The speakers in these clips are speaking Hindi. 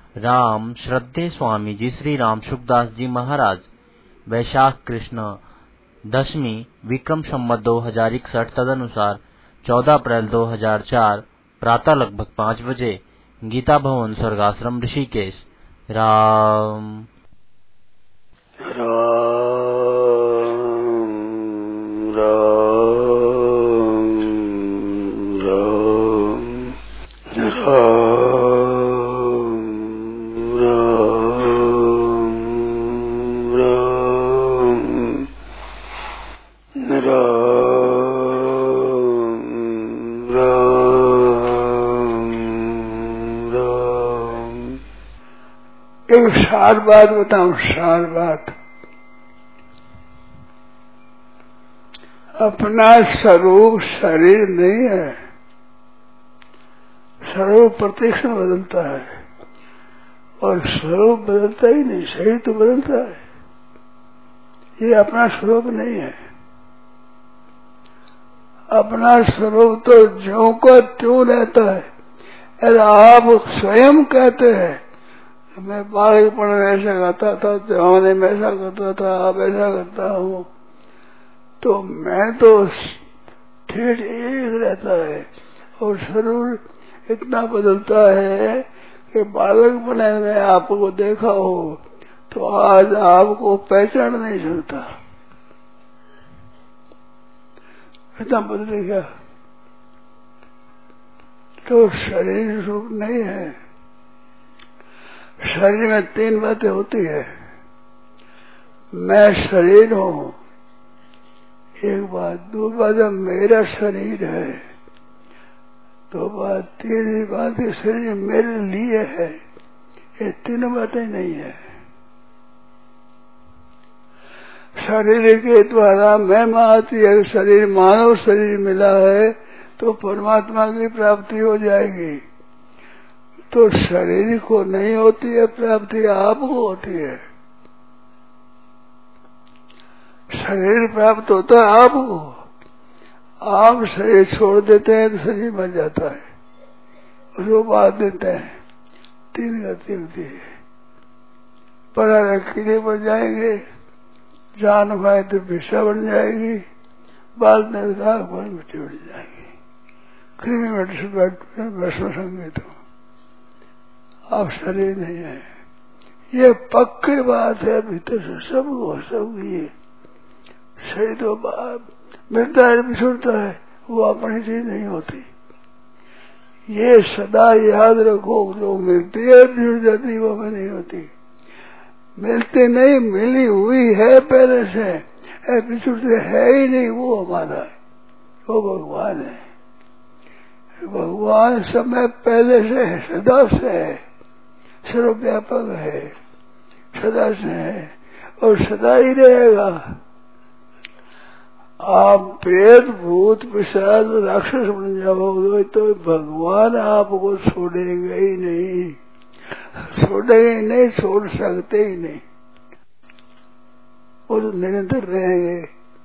राम श्रद्धेय स्वामी जी श्री राम सुखदास जी महाराज वैशाख कृष्ण दशमी विक्रम संवत 2061 तदनुसार 14 अप्रैल 2004 प्रातः लगभग 5 बजे गीता भवन स्वर्गाश्रम ऋषिकेश। राम राम एक सार बात बताऊं, सार बात। अपना स्वरूप शरीर नहीं है, स्वरूप प्रतिक्षण बदलता है और स्वरूप बदलता ही नहीं, शरीर तो बदलता है। ये अपना स्वरूप नहीं है। अपना स्वरूप तो ज्यों का त्यों रहता है। अरे आप स्वयं कहते हैं मैं बालकपन में ऐसा करता था, जवानी में ऐसा करता था, अब ऐसा करता हूँ, तो मैं तो ठेठ एक रहता है और शरीर इतना बदलता है कि बालकपन में आपको देखा हो तो आज आपको पहचान नहीं सकता, इतना बदल गया। तो शरीर रूप नहीं है। शरीर में 3 बातें होती है। मैं शरीर हूँ, एक बात। 2 बात मेरा शरीर है, 2 बात। 3 बात शरीर मेरे लिए है। ये 3 बातें नहीं है। शरीर के द्वारा महिमा आती है। शरीर मानव शरीर मिला है तो परमात्मा की प्राप्ति हो जाएगी। तो शरीर को नहीं होती है प्राप्ति, आपको होती है। शरीर प्राप्त होता है आपको। आप शरीर छोड़ देते हैं तो शरीर मर जाता है, उसको बांध देते हैं। 3 गति होती है। पड़ा किले पर जाएंगे, जान पाए तो भिक्षा बन जाएगी, बाद में मिट्टी उड़ जाएगी। कृमि भस्म संगीत हो। आप शरीर नहीं है, ये पक्की बात है। भीतर से सब ये शरीर तो मिलता है, बिछुड़ता है, वो अपनी चीज नहीं होती। ये सदा याद रखो, जो मिलती है बिछुड़ जाती वो हमें नहीं होती। मिलती नहीं, मिली हुई है पहले से, बिछुड़ते है ही नहीं, वो हमारा है, वो भगवान है। भगवान समय पहले से है, सदा से है, सर्वव्यापक है, सदा से है और सदा ही रहेगा। आप प्रेत भूत पिशाच राक्षस बन जाओगे तो भगवान आपको छोड़ेगा ही नहीं, छोड़ेगा ही नहीं, छोड़ सकते ही नहीं। वो तो निरंतर रहेंगे।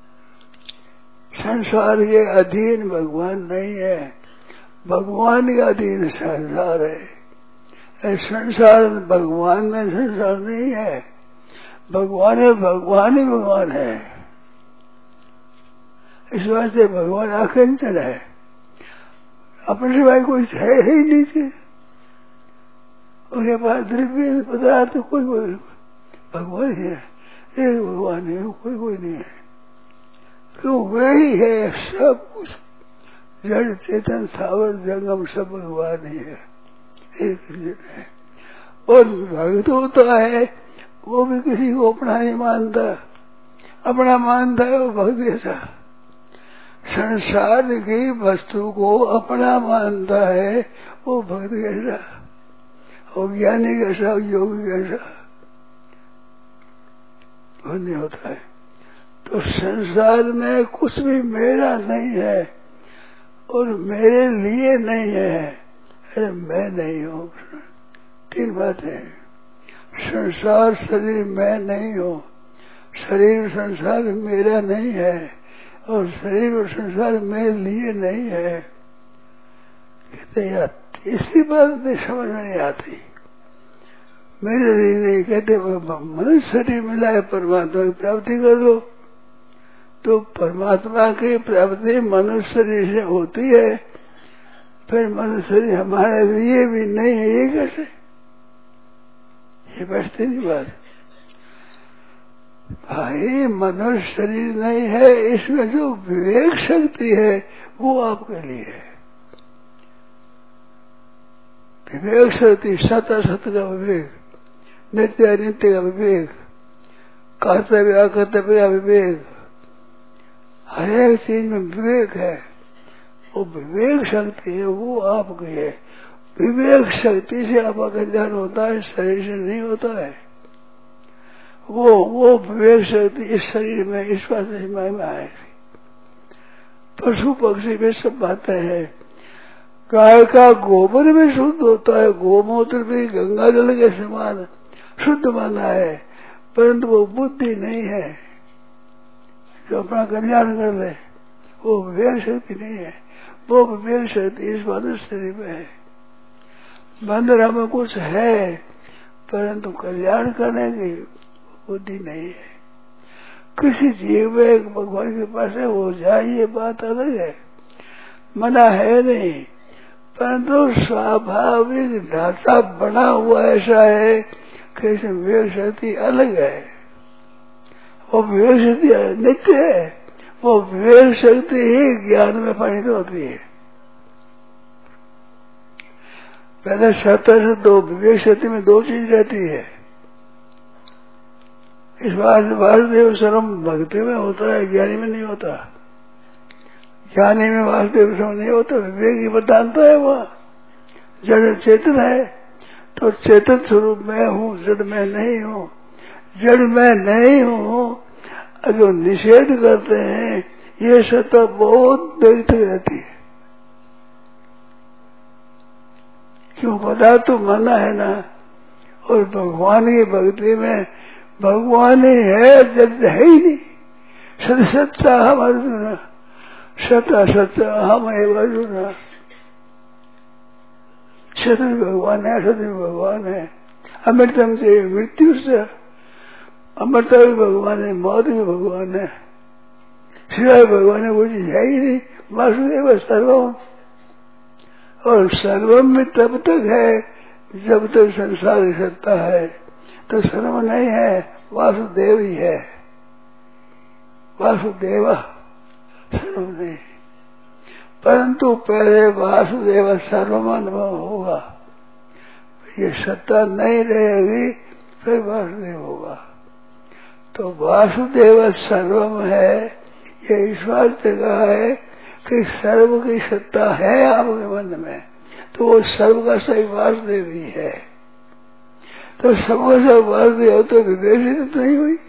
संसार के अधीन भगवान नहीं है, भगवान के अधीन संसार है। संसार भगवान में संसार नहीं है, भगवान है, भगवान ही भगवान है। इस वास्ते भगवान अकिंचन है, अपने सिवाय कोई है ही नहीं थे। उनके पास द्रव्य पदार्थ कोई भगवान है, एक भगवान है, कोई नहीं है। क्यों? वही है सब कुछ, जड़ चेतन स्थावर जंगम सब भगवान ही है, एक है। और भक्त होता है वो भी किसी को अपना नहीं मानता, अपना मानता है वो भक्त ऐसा। संसार की वस्तु को अपना मानता है वो भक्त कैसा, वो ज्ञानी कैसा, योगी कैसा, वो नहीं होता है। तो संसार में कुछ भी मेरा नहीं है और मेरे लिए नहीं है। अरे मैं नहीं हूँ। 3 बातें। संसार शरीर मैं नहीं हूँ, शरीर संसार मेरा नहीं है और शरीर और संसार मेरे लिए नहीं है। कहते यार तीसरी बात नहीं समझ में नहीं आती। मेरे लिए नहीं कहते, मनुष्य शरीर मिला है परमात्मा की प्राप्ति कर लो। तो परमात्मा की प्राप्ति मनुष्य शरीर से होती है, फिर मनुष्य शरीर हमारे लिए भी नहीं है, ये कैसे? ये बैठती नहीं बात भाई। मनुष्य शरीर नहीं है, इसमें जो विवेक शक्ति है वो आपके लिए है। विवेक शक्ति, सत असत का विवेक, नित्य अनित्य का विवेक, कर्तव्य अकर्तव्य का विवेक, हर एक चीज में विवेक है। वो विवेक शक्ति है, वो आपकी है। विवेक शक्ति से आपका कल्याण होता है, शरीर से नहीं होता है। वो विवेक शक्ति इस शरीर में इस वास्ते में आएगी। पशु पक्षी में सब बातें हैं। गाय का गोबर भी शुद्ध होता है, गोमूत्र भी गंगा जल के समान शुद्ध माना है, परंतु वो बुद्धि नहीं है जो अपना कल्याण कर ले। वो विवेक शक्ति नहीं है, वो विवेक शक्ति इस मनुष्य शरीर में है। मंदिर में कुछ है, परंतु कल्याण करने की बुद्धि नहीं है। किसी जीव में भगवान के पास हो जाए ये बात अलग है, मना है नहीं, परंतु स्वाभाविक ढांचा बना हुआ ऐसा है कि इसमें विवेक शक्ति अलग है। वो विवेक शक्ति नित्य है, वो विवेक शक्ति ही ज्ञान में परिणत होती है। पहले सत्य से दो, विवेक शक्ति में दो चीज रहती है। इस वासुदेव सर्वम भक्ति में होता है, ज्ञानी में नहीं होता। ज्ञानी में वासुदेव सर्वम नहीं होता, विवेक ही बताता है। वह जड़ चेतन है तो चेतन स्वरूप में हूँ, जड़ में नहीं हूँ। जड़ में नहीं हूँ जो निषेध करते हैं, ये सत्ता बहुत देर तक रहती है। क्यों? पता तो माना है ना। और भगवान की भक्ति में भगवान ही है, जब है ही नहीं। सत सच्चा हम अर्जुन, सता सच्चा हम एवं अर्जुन। सत भी भगवान है, सत भी भगवान है। अमृतम से मृत्यु से, अमृता भी भगवान है, मौत भी भगवान है। सिवाय भगवान है वो चीज है ही नहीं। वासुदेव सर्वम, और सर्वम में तब तक है जब तक संसार की सत्ता है, तो सर्व नहीं है, वासुदेव ही है। वासुदेव सर्व नहीं, परंतु पहले वासुदेव सर्वम अनुभव होगा। ये सत्ता नहीं रहेगी, फिर वासुदेव होगा। तो वासुदेव सर्वम है, ये ईश्वर से कहा है कि सर्व की सत्ता है आपके मन में, तो वो सर्व का सही वासुदेव ही है। तो सबका सब वासुदेव तो विवेक तो नहीं हुई।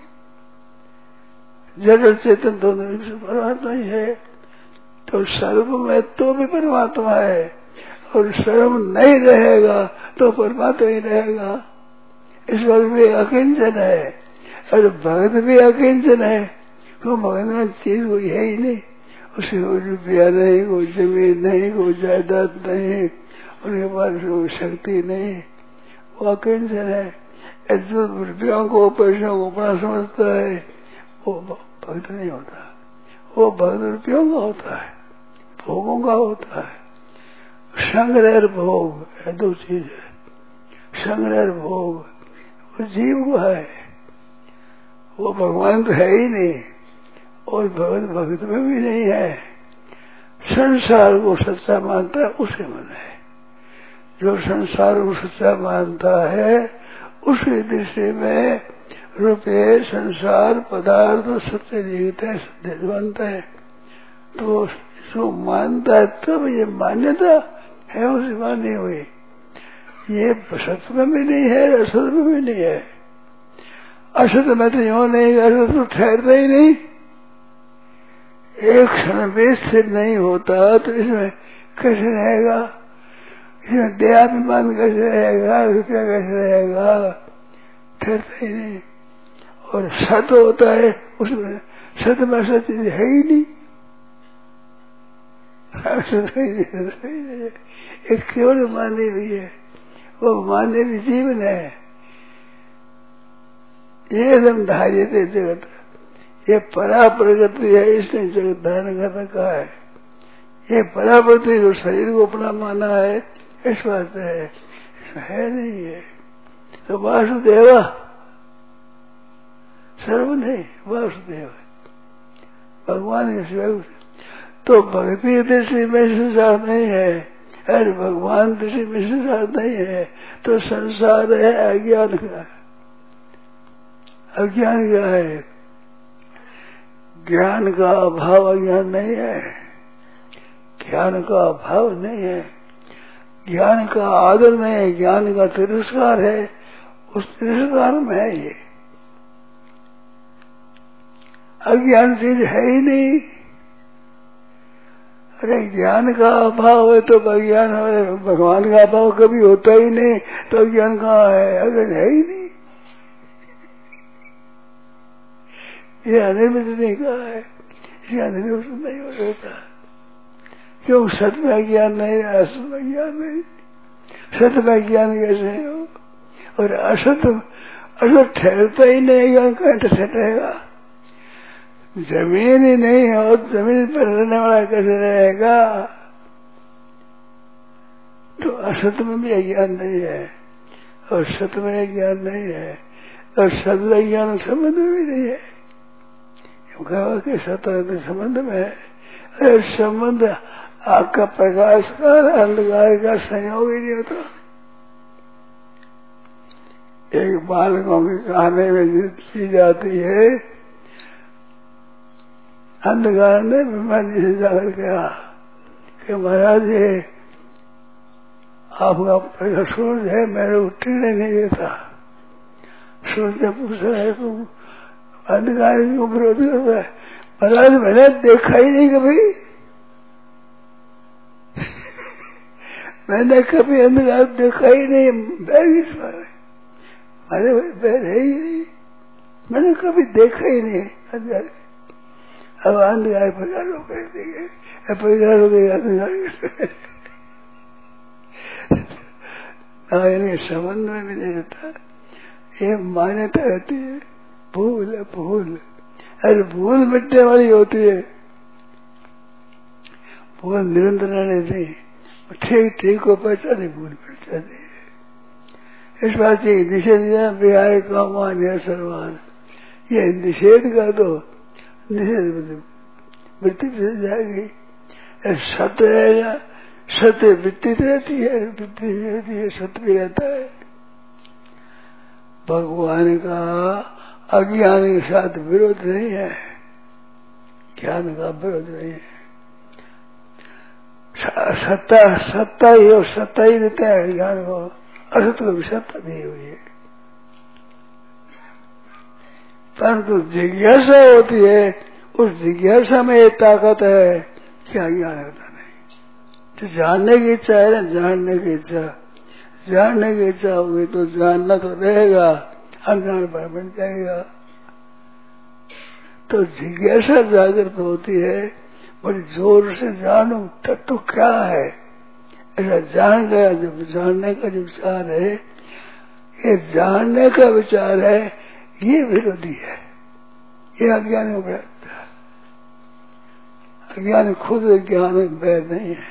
जड़ चेतन तो परमात्मा ही है, तो सर्व में तो भी परमात्मा है, और सर्व नहीं रहेगा तो परमात्मा ही रहेगा। ईश्वर भी अकिंचन है और भगत भी अकिंचन है। तो भगवान चीज कोई है ही नहीं, उसे कोई रुपया नहीं, कोई जमीन नहीं, कोई जायदाद नहीं, उनके पास कोई शक्ति नहीं, वो अकिंचन है। जो रुपयों को पैसों को अपना समझता है वो भक्त नहीं होता। वो भक्त रुपयों का होता है, भोगों का होता है। संग्रह और भोग है दो चीज है। संग्रह और भोग वो जीव को है, वो भगवान तो है ही नहीं, और भगत भक्त में भी नहीं है। संसार को सच्चा मानता है उसे मन है। जो संसार को सच्चा मानता है उसकी दृष्टि में रुपये, संसार, पदार्थ सत्य दिखते हैं, सत्य मानता है। तो जो मानता है तब ये मान्यता है उसे मानी हुई। ये सत्य में भी नहीं है, असत में भी नहीं है। असत में तो यूं नहीं, असत तो ठहरता ही नहीं, एक क्षण भी स्थिर नहीं होता, तो इसमें कैसे रहेगा? इसमें देहाभिमान कैसे रहेगा? रुपया कैसे रहेगा? ठहरता ही नहीं। और सत होता है, उसमें सत में सच है ही नहीं, एक केवल माने हुई है, वो माने भी जीवन है। ये एकदम धार्य थे जगत। ये परा प्रगति है, इसने जगत धारण करने कहा है। ये परा प्रगति जो शरीर को अपना माना है इस वास्ते है, इसमें है नहीं है। तो वासुदेव सर्व नहीं, वासुदेव भगवान के सिवा। तो भक्ति दृष्टि में संसार नहीं है, अरे भगवान दृष्टि में संसार नहीं है, तो संसार है अज्ञान का। अज्ञान क्या है? ज्ञान का अभाव अज्ञान नहीं है, ज्ञान का अभाव नहीं है, ज्ञान का आदर नहीं है, ज्ञान का तिरस्कार है। उस तिरस्कार में है ये। अज्ञान चीज है ही नहीं। अरे ज्ञान का अभाव है तो अज्ञान है, भगवान का अभाव कभी होता ही नहीं, तो अज्ञान कहाँ है? अज्ञान है ही नहीं। ये अनिर्मित नहीं कहा है, इसलिए अनिर्मित नहीं हो सकता। क्यों? सत में ज्ञान नहीं, असत में ज्ञान नहीं। सत में ज्ञान कैसे हो? और असत असत ठहरता ही नहीं, ज्ञान कहाँ ठहरेगा? जमीन ही नहीं है और जमीन पर रहने वाला कैसे रहेगा? तो असत में भी अज्ञान नहीं है और सत में ज्ञान नहीं है और सत ज्ञान संबंध में भी नहीं है। कहा कि सत संबंध में है। अरे संबंध आपका प्रकाश का अंधकार का संयोग ही नहीं होता। एक बालकों के कहने में की जाती है, अंधकार ने ब्रह्मा जी से जाकर कहा कि महाराज ये आपका प्रकाश सूरज है, मेरे उठने नहीं देता। सूरज ने पूछा है तुम अंधकार क्यों विरोध कर रहा है? महाराज मैंने देखा ही नहीं कभी। मैंने कभी अंधकार देखा ही नहीं। अरे बैर है ही नहीं, मैंने कभी देखा ही नहीं अंधकार। अब अंधकार प्रकार हो गए, प्रकार हो गया अंधकार। इनके संबंध में भी नहीं रहता। ये मान्यता रहती है, भूल है भूल। अरे भूल मिटने वाली होती है, भूल निरंतर रहती है। ठीक ठीक को पहचाने भूल मिट जाती है। इस बात की निषेध विहाय कामान सर्वान, ये निषेध का तो निषेध वृत्ति से जाएगी। सत्य रहेगा, सत्य वृत्ति रहती है, वृत्ति रहती है, सत्य भी रहता है। भगवान का अज्ञान के साथ विरोध नहीं है, ज्ञान का विरोध नहीं है। सत्ता सत्ता ही और सत्ता ही देता है ज्ञान को, असत को भी सत्ता दी हुई है। परंतु जिज्ञासा होती है, उस जिज्ञासा में ये ताकत है कि अज्ञान होता नहीं। तो जानने की इच्छा है ना, जानने की इच्छा, जानने की इच्छा होगी तो जानना तो रहेगा, अज्ञान पर बन जाएगा। तो जिज्ञासा जागृत होती है, बड़ी जोर से जानू तत्व क्या है, ऐसा जान गया। जब जानने का जो विचार है, ये जानने का विचार है, ये विरोधी है, ये अज्ञान में बैठता है। अज्ञान खुद ज्ञान में बैठ नहीं है,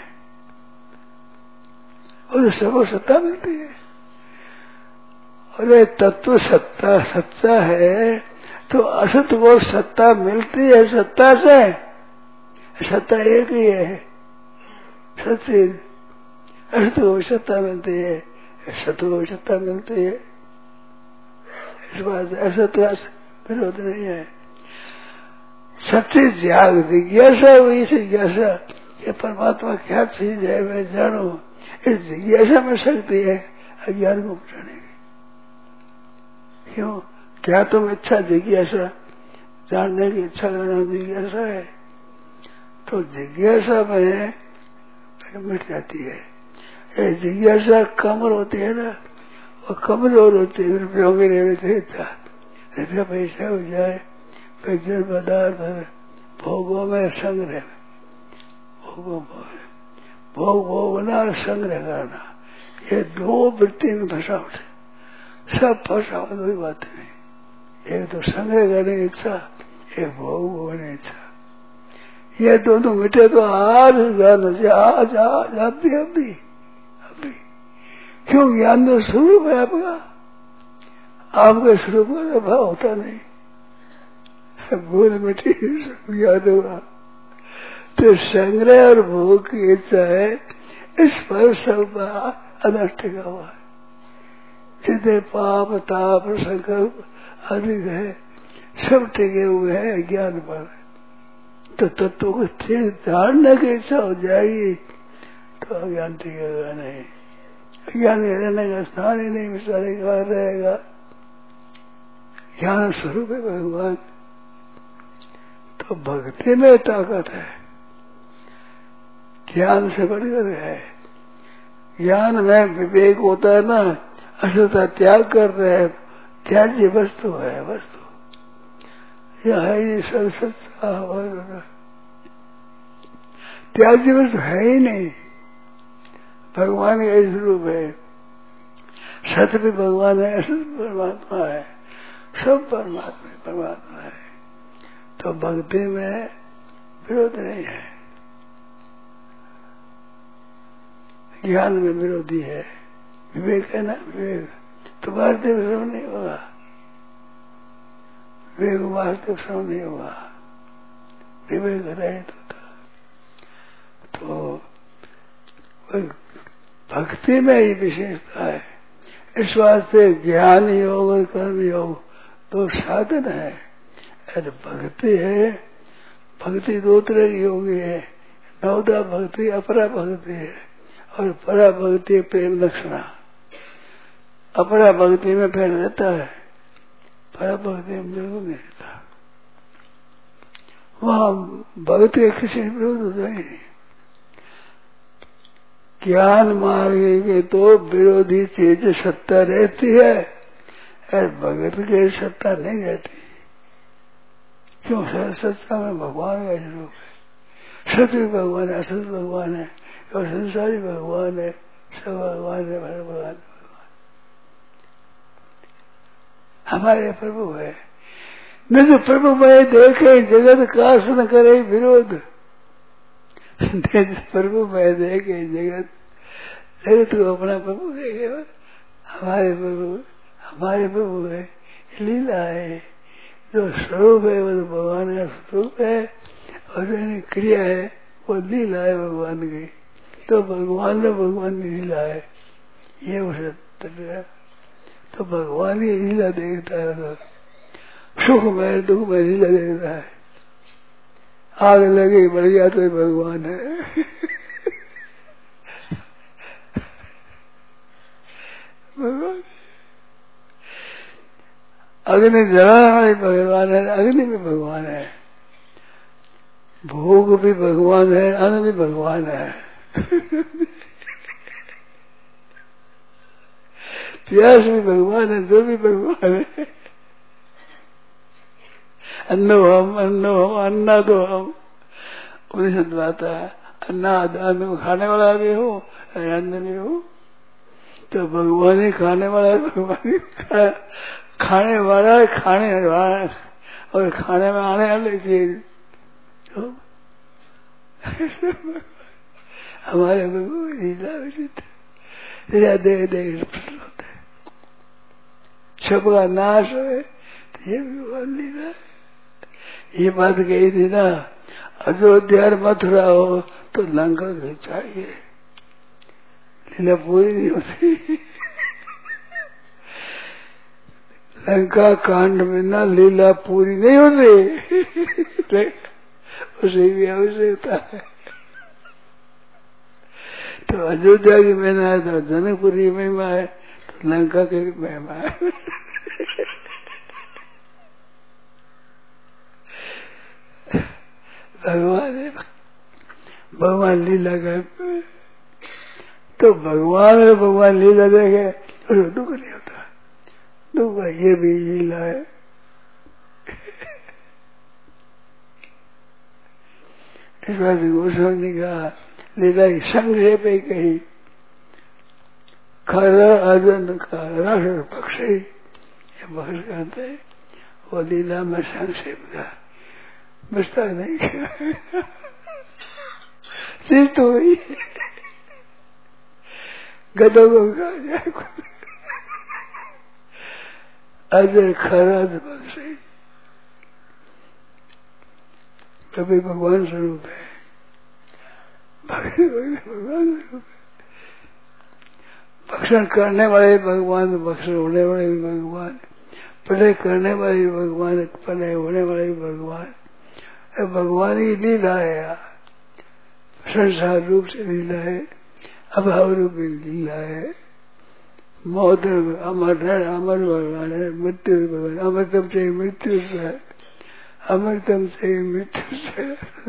और सबको सत्ता मिलती है। अरे तत्व सत्ता सच्चा है तो असत को सत्ता मिलती है सत्ता से। सत्ता एक ही है, सत्य। असत को भी सत्ता मिलती है, सत्य को भी सत्ता मिलती है। इस बात असत का विरोध नहीं है। सत्य जाग जिज्ञासा हुई, जिज्ञासा ये परमात्मा क्या चीज है मैं जानू, इस जिज्ञासा में शक्ति है अज्ञान को मिटाने की। क्यों? क्या तुम इच्छा जिज्ञासा, जानने की इच्छा करना जिज्ञासा है, तो जिज्ञासा में मिट जाती है। ये जिज्ञासा कमर होती है ना, वो कमजोर होती है, रुपयों की रुपया पैसा हो जाए, पैसे पदार्थ भोगों में संग्रह, भोगों भोग भोगना और संग्रह करना, ये दो वृत्ति में फंसा उठे, सब फंसा, कोई बात नहीं। एक तो संग्रह करने की इच्छा, एक भोग भोगने इच्छा। ये दोनों मिटे तो आज ज्ञान से आज आज अभी अभी अभी। क्यों? ज्ञान तो स्वरूप है आपका, आपके स्वरूप का भाव होता नहीं। भूल मिटी सब याद हुआ। तो संग्रह और भोग की इच्छा है, इस पर सब अनर्थ टिका हुआ है। जितने पाप ताप संकल्प अधिक है सब टिके हुए हैं ज्ञान पर। तो तत्व को ठीक जानने की इच्छा हो जाएगी तो अज्ञान टिकेगा नहीं। अज्ञान रहने का स्थान ही नहीं, विचारे का रहेगा। ज्ञान स्वरूप है भगवान। तो भक्ति में ताकत है, ज्ञान से बढ़कर है। ज्ञान में विवेक होता है ना, असलता त्याग कर रहे हैं, त्याज्य वस्तु है वस्तु। यह है ये सब सच्चा त्याज्य वस्तु है ही नहीं। भगवान का स्वरूप है, सत्य भी भगवान है, असत भी परमात्मा है, सब परमात्मा है। तो भक्ति में विरोध नहीं है, ज्ञान में विरोधी है। विवेक है ना, विवेक तो वास्तविक श्रम नहीं होगा, विवेक वास्तविक श्रम नहीं होगा, विवेक रहित होता। तो भक्ति में ही विशेषता है। इस वास्ते ज्ञान योग और कर्म योग दो साधन है। अरे भक्ति है, भक्ति दो तरह की होगी है, नवदा भक्ति अपरा भक्ति है, और परा भक्ति प्रेम लक्षणा। अपरा भक्ति में फैल रहता है, परा भक्ति में बिल्कुल नहीं रहता। वहां भक्ति किसी विरोध होता ही नहीं। ज्ञान मार्ग के तो विरोधी चीज सत्ता रहती है, और भगत के सत्ता नहीं रहती। क्यों? सत्ता में भगवान का स्वरूप है, सत्य भी भगवान है, असत भगवान है, और संसारी भगवान है, सब भगवान है, भगवान हमारे प्रभु है। न तो प्रभु में देखे जगत काश न करे विरोध। प्रभु में देखे जगत, जगत को अपना प्रभु देखे। हमारे प्रभु है, लीला है। जो स्वरूप है वो तो भगवान का स्वरूप है, और जो क्रिया है वो लीला है भगवान की। तो भगवान की लीला है, ये उसे तो भगवान की लीला देखता है। तो सुख में दुख में लीला देखता है। आग लगे बढ़ गया तो भगवान है। भगवान अग्नि जलाना भी भगवान है, अग्नि भी भगवान है, भोग भी भगवान है, अन्न भी भगवान है। प्यास भी भगवान है, जो भी भगवान है। अन्नो हम अन्ना दो हम। उपनिषद बात है, अन्न खाने वाला भी हो, अन्न भी हो। तो भगवान ही खाने वाला है, भगवान ही खाने वाला है, खाने वाला और खाने में आने वाली चीज हमारे भगवान लीला उचित लीला देख देख प्रसन्न होते हैं। सबका नाश हो तो ये भगवान लीला। ये बात कही थी ना, अयोध्या मथुरा हो तो लंका की चाहिए, लीला पूरी नहीं होती। लंका कांड में ना लीला पूरी नहीं होती, उसे भी अवश्य होता है। तो अयोध्या की महिमा है तो जनकपुरी की महिमा है, तो लंका की महिमा है। भगवान लीला का तो भगवान लीला देखे तो दुख नहीं होता। दुख ये भी लीला है। इस बात गोस्वामी ने कहा लीला की संक्षेप ही कही। खर अर्जुन का राष्ट्र पक्षी पक्ष कहते हैं, वो लीला में संक्षेप का बचता नहीं चीज तो वही गदों को खा जाए अजर खराज बख्शे कभी भगवान स्वरूप है, भगवान स्वरूप है। भक्षण करने वाले भगवान, भक्षण होने वाले भी भगवान, प्रलय करने वाले भी भगवान, प्रलय होने वाले भी भगवान। भगवान ही लीला है, संसार रूप से लीला है, अभाव रूप में लीला है। मौत अमर है, अमर भगवान है, मृत्यु भगवान, अमृतम से मृत्यु से, अमृतम से मृत्यु से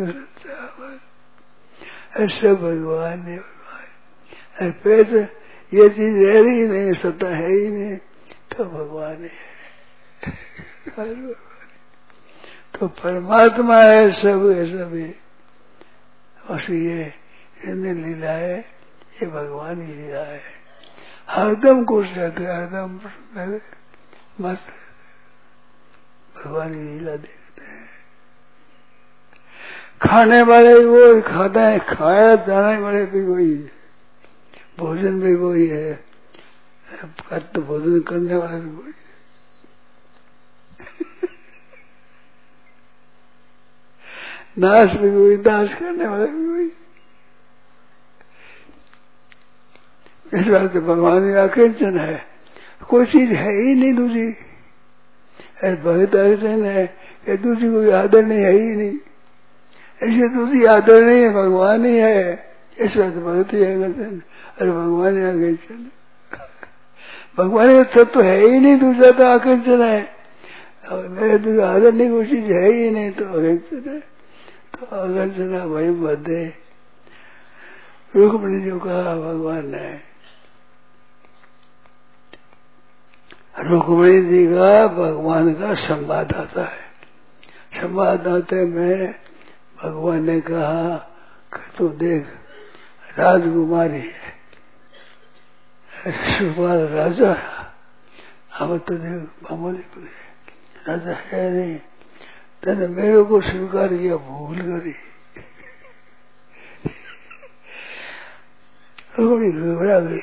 ऐसा भगवान है। भगवान पैसे ये चीज रह रही नहीं, सत्ता है ही नहीं, तो भगवान है। तो परमात्मा है, सब है, सब है। और ये लीला है, ये भगवान ही लीला है। हरदम खुश रहते, हरदम मस्त भगवान की लीला देखते हैं। खाने वाले वो खाता है, खाया जाने वाले भी वही है, भोजन भी वही है, तो भोजन करने वाला भी वही है। नाश भी वही, नाश करने वाला भी वही। इस बात से भगवान का अकिंचन है, कोई चीज है ही नहीं दूसरी। भगत अर्चन है कि दूसरी कोई आदर नहीं है ही नहीं, ऐसे दूसरी आदर नहीं है, भगवान ही है। इस बात से भगत ही अर्चन, अरे भगवान ही अकिंचन, भगवान का तत्व है ही नहीं, दूसरा तो अकिंचन है। मेरे दूसरा आदर नहीं, कोई चीज है ही नहीं, तो अकिंचन है। तो अकिंचन वही बदे रुक्मिणी जो कहा भगवान ने, रुक्मिणी जी का भगवान का संवाद आता है। संवाद आते में भगवान ने कहा कि तू देख राजकुमारी है, सुपाल राजा, हम तो देख मामूली राजा है नहीं, तेने मेरे को स्वीकार किया, भूल करी। रुक्मिणी घबरा गई।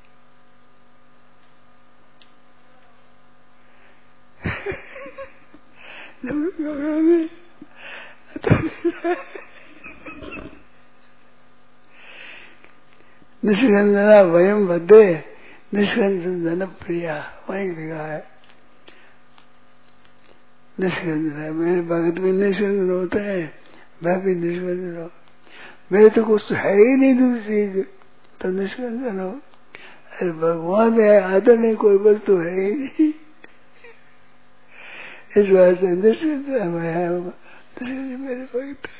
निष्कंदना वयम बदे, निष्कंदन प्रिया, वहीं लिखा है। निष्कंदन, मेरे भगत भी निष्कंदन होते हैं, मैं भी निष्कंदन हूँ। मेरे तो कुछ है ही नहीं दूसरी चीज, तो निष्कंदन हो। अरे भगवान है, आदर नहीं, कोई वस्तु है ही नहीं। इस बात से निष्कंदन मेरे भक्त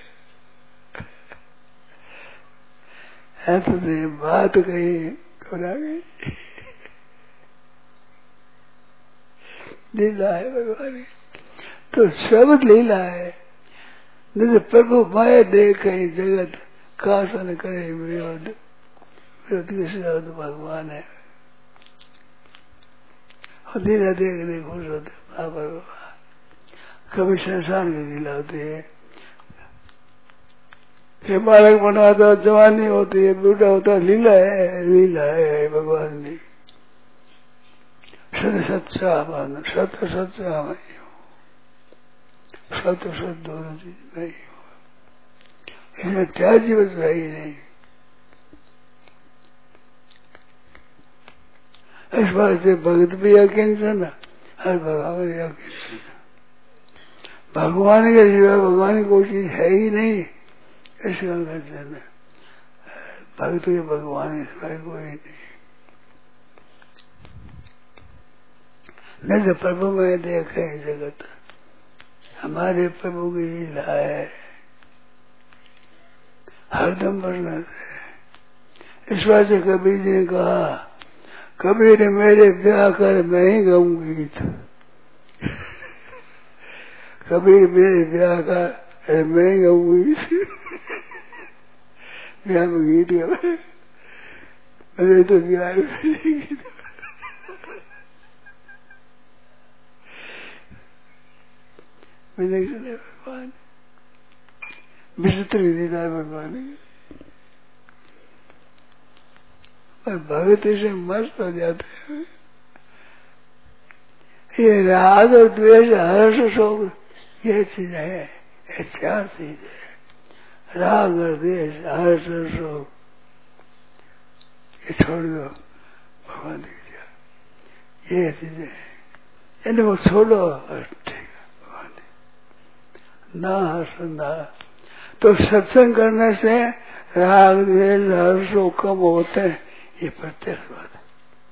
है। तो बात कही, घबरा गई। लीला है भगवान की, तो सब लीला है। जैसे प्रभु माया देख जगत कासन करे विरोध, विरोध के सिद्धांत भगवान है। और लीला देखने खुश होते महाप्रभु। कभी संसार की लीला होती है, फिर बालक बना था, जवानी होती है, बूढ़ा होता है, लीला है, लीला है भगवान की। सत्य सच्चा मानो, सत्य सच्चा मैं हूँ, सत्य सत्य दोनों चीज मैं ही हूँ, इसमें त्याज्य बस है ही नहीं। इस बात से भगत भी अकिंचन, हर भगवान भी अकिंचन। भगवान के सिवा भगवान की कोई चीज है ही नहीं, इसका अकिंचन है। भक्त के भगवान के सिवा कोई नहीं। नहीं तो प्रभु में देखे जगत, हमारे प्रभु की लीला है, हरदम वर्णन है। इस बात से कबीर जी ने कहा, कबीर मेरे ब्याह कर मैं ही गाऊं गीत। कबीर मेरे ब्याह का मैं ही गाऊं गीत। ब्याह में गीत गावे, मेरे तो ब्याह में गीत। विलक्षण है भगवान, विचित्र लीला है भगवान की। और भगत से मस्त हो जाते हैं। ये राग और द्वेष, हर्ष, शोक, ये चीज है, ये चार चीज है। राग और द्वेष, हर्ष और शोक, ये छोड़ दो, भगवान की जगह ये चीजें हैं, इनको छोड़ो और ठीक है भगवान ना हर्ष ना। तो सत्संग करने से राग द्वेष हर्ष शोक कम होते हैं, ये प्रत्यक्ष बात है।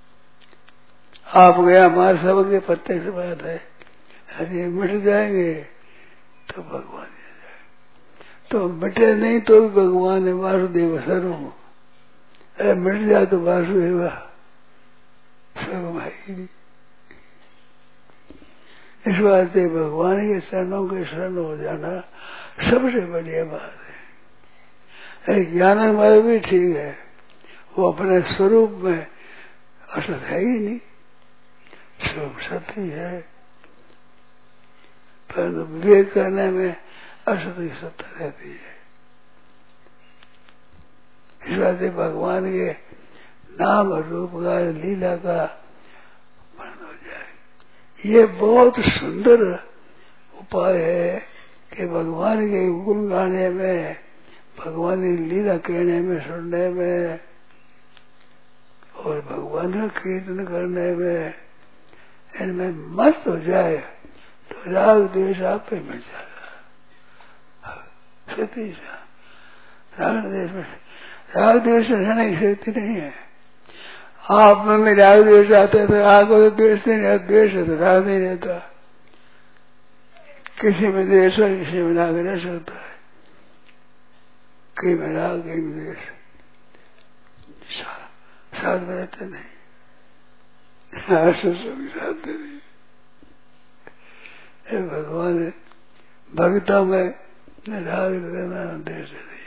आप गया हमारे सबके प्रत्यक्ष बात है। अरे मिट जाएंगे तो भगवान आ जाए, तो मिटे नहीं तो भी भगवान है, वासुदेव सर्वम। अरे मिट जाए तो वासुदेव सर्वम है ही नहीं। इस वास्ते भगवान के शरणों के शरण हो जाना सबसे बढ़िया बात है। अरे ज्ञान हमारे भी ठीक है, वो अपने स्वरूप में असत है ही नहीं, स्वरूप सत्य ही है, परंतु विवेक करने में असत की सत्ता रहती है। इस बात भगवान के नाम और रूप का लीला का वर्णन हो जाए। ये बहुत सुंदर उपाय है कि भगवान के गुण गाने में, भगवान की लीला कहने में, सुनने में और भगवान का कीर्तन करने में, इनमें मस्त हो जाए तो राग द्वेष आप पे मिट जाएगा। शक्ति राग द्वेष रहने की शक्ति नहीं है। आप में राग द्वेष आता है तो राग और द्वेष नहीं रहता, द्वेष है तो राग नहीं रहता। किसी में द्वेष है, किसी में राग रह सकता है, कहीं में राग कहीं में द्वेष, साथ में रहते नहीं, साथ नहीं। भगवान भक्तों में राग रहना देश नहीं।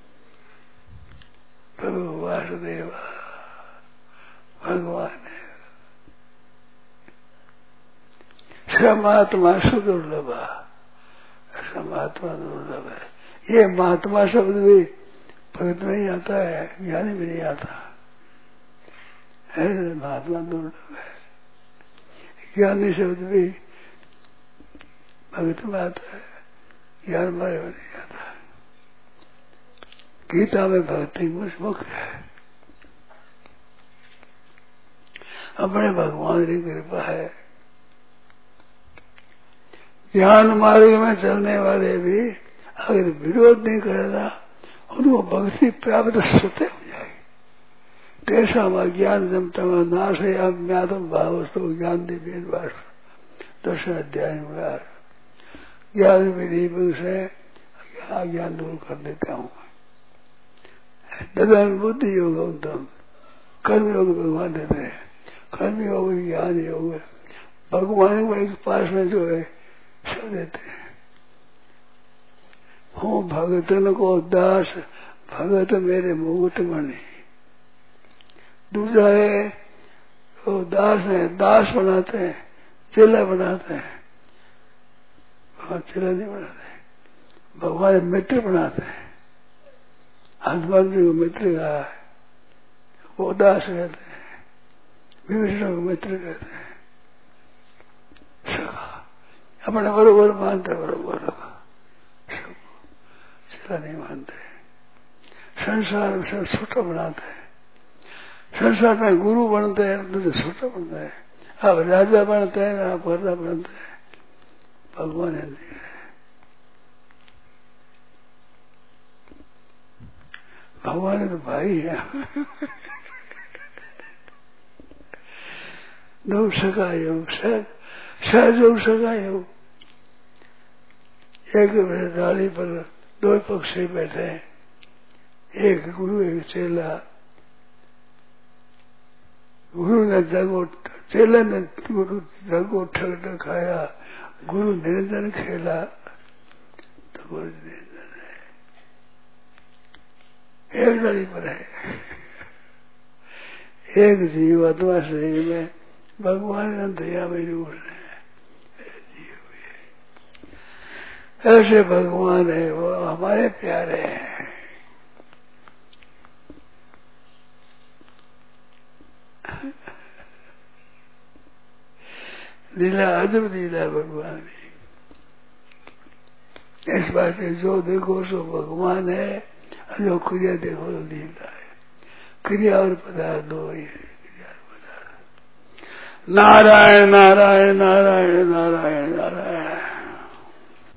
प्रभु वासुदेव भगवान है। समात्मा सुदुर्लभ, समात्मा दुर्लभ है। ये महात्मा शब्द भी भगत में ही आता है, ज्ञानी में नहीं आता है। महात्मा दुर्लभ है। ज्ञानी शब्द भी भगत में आता है, ज्ञान में नहीं आता। गीता में भक्ति मुख्य है। अपने भगवान की कृपा है। ज्ञान मार्ग में चलने वाले भी अगर विरोध नहीं करेगा, उनको भक्ति प्राप्त स्वतः हो जाएगी। कैसा ज्ञान जमतम नाश है अज्ञातम भावस्तु ज्ञान दिव्य भाष 10 अध्याय में ज्ञान विधि से अज्ञान दूर कर देता हूँ। ददन बुद्धि योग उत्तम, कर्म योग भगवान देते हैं। कर्म योग ज्ञान योग भगवान को एक पास में जो है सब देते हैं। हूँ भगतन को दास, भगत मेरे मुकुट मणि। दूसरा है वो दास है, दास बनाते हैं, चेला बनाते हैं। भगवान चेला नहीं बनाते, भगवान मित्र बनाते हैं। हनुमान जी को मित्र कहा है, वो दास कहते हैं। विभीषण को मित्र कहते हैं। सखा अपने बरोबर मानते, बरोबर चेला नहीं मानते। संसार में सब छोटा बनाते हैं। संसार में गुरु बनते हैं तो छोटा बनता है। आप राजा बनते हैं, आप राजा बनते हैं। भगवान है भगवान तो भाई है। दो सका योग, सहयोग सका योग। एक डाली पर दो पक्षी बैठे, एक गुरु एक चेला। गुरु ने जगो, चेला ने गुरु जगो ठग खाया, गुरु निरंजन खेला तो गुरु निरंजन है। एक डाली पर है, एक जीवात्मा शरीर में भगवान अंतर्यामी रूप है। ऐसे भगवान है, वो हमारे प्यारे हैं। लीला अजब लीला भगवान है। इस बात से जो देखो सो भगवान है, जो क्रिया देखो तो लीला है। क्रिया और पदार्थ दो ही है। नारायण नारायण नारायण नारायण नारायण।